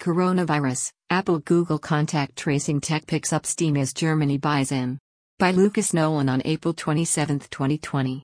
Coronavirus, Apple-Google contact tracing tech picks up steam as Germany buys in. By Lucas Nolan on April 27, 2020.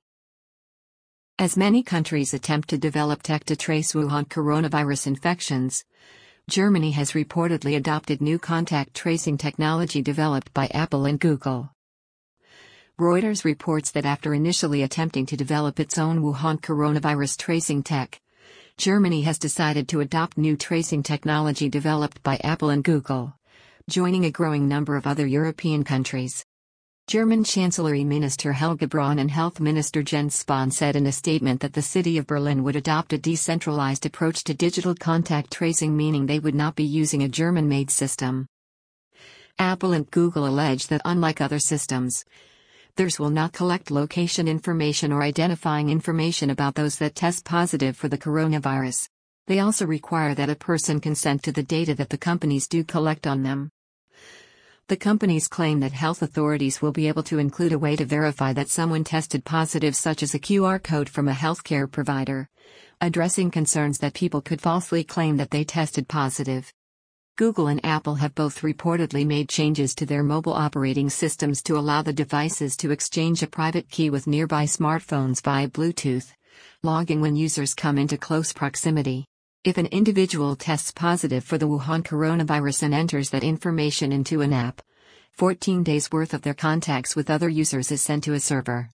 As many countries attempt to develop tech to trace Wuhan coronavirus infections, Germany has reportedly adopted new contact tracing technology developed by Apple and Google. Reuters reports that after initially attempting to develop its own Wuhan coronavirus tracing tech, Germany has decided to adopt new tracing technology developed by Apple and Google, joining a growing number of other European countries. German Chancellery Minister Helge Braun and Health Minister Jens Spahn said in a statement that the city of Berlin would adopt a decentralized approach to digital contact tracing, meaning they would not be using a German-made system. Apple and Google allege that unlike other systems, theirs will not collect location information or identifying information about those that test positive for the coronavirus. They also require that a person consent to the data that the companies do collect on them. The companies claim that health authorities will be able to include a way to verify that someone tested positive, such as a QR code from a healthcare provider, addressing concerns that people could falsely claim that they tested positive. Google and Apple have both reportedly made changes to their mobile operating systems to allow the devices to exchange a private key with nearby smartphones via Bluetooth, logging when users come into close proximity. If an individual tests positive for the Wuhan coronavirus and enters that information into an app, 14 days' worth of their contacts with other users is sent to a server.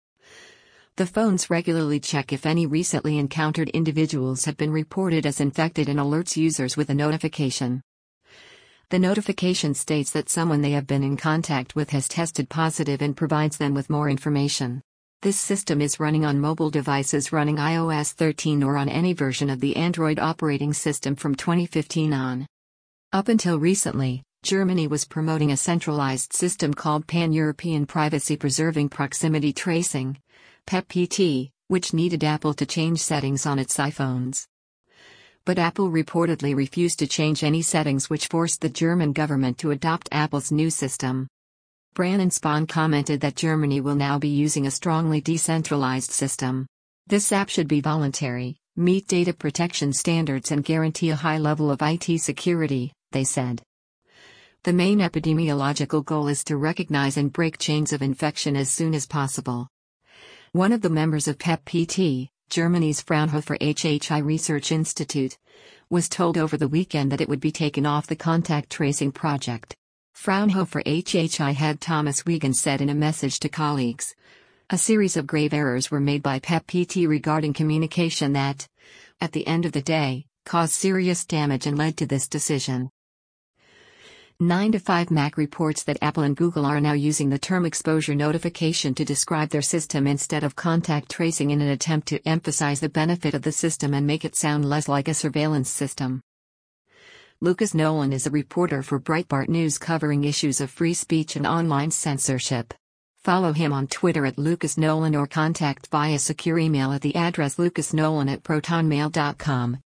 The phones regularly check if any recently encountered individuals have been reported as infected and alerts users with a notification. The notification states that someone they have been in contact with has tested positive and provides them with more information. This system is running on mobile devices running iOS 13 or on any version of the Android operating system from 2015 on. Up until recently, Germany was promoting a centralized system called Pan-European Privacy Preserving Proximity Tracing, PEPPT, which needed Apple to change settings on its iPhones. But Apple reportedly refused to change any settings, which forced the German government to adopt Apple's new system. Braun and Spahn commented that Germany will now be using a strongly decentralized system. This app should be voluntary, meet data protection standards and guarantee a high level of IT security, they said. The main epidemiological goal is to recognize and break chains of infection as soon as possible. One of the members of PEPPT, Germany's Fraunhofer HHI Research Institute, was told over the weekend that it would be taken off the contact tracing project. Fraunhofer HHI head Thomas Wiegand said in a message to colleagues, "A series of grave errors were made by PEPPT regarding communication that, at the end of the day, caused serious damage and led to this decision." 9to5Mac reports that Apple and Google are now using the term exposure notification to describe their system instead of contact tracing in an attempt to emphasize the benefit of the system and make it sound less like a surveillance system. Lucas Nolan is a reporter for Breitbart News covering issues of free speech and online censorship. Follow him on Twitter at Lucas Nolan or contact via secure email at the address lucasnolan@protonmail.com.